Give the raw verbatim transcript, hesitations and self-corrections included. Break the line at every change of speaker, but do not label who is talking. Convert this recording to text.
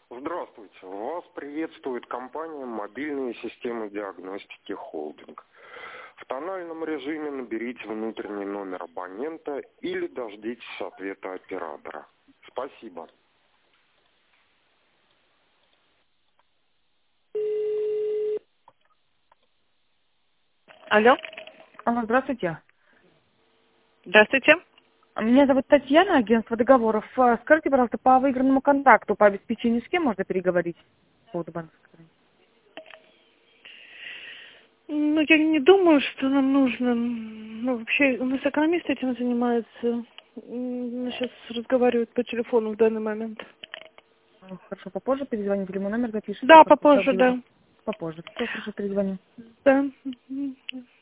Здравствуйте. Вас приветствует компания «Мобильные системы диагностики Холдинг». В тональном режиме наберите внутренний номер абонента или дождитесь ответа оператора. Спасибо.
Алло,
Алло, здравствуйте.
здравствуйте.
Меня зовут Татьяна, агентство договоров. А, Скажите, пожалуйста, по выигранному контракту по обеспечению с кем можно переговорить по поводу банковской страницы?
Ну, я не думаю, что нам нужно. Ну, вообще, у нас экономист этим занимается. М, Сейчас разговаривают по телефону в данный момент.
Ну, Хорошо, попозже перезвоните или мой номер запишите.
Да,
Просто
попозже,
сейчас
да.
говорю. Попозже. Все, хорошо, перезвоню.
Да.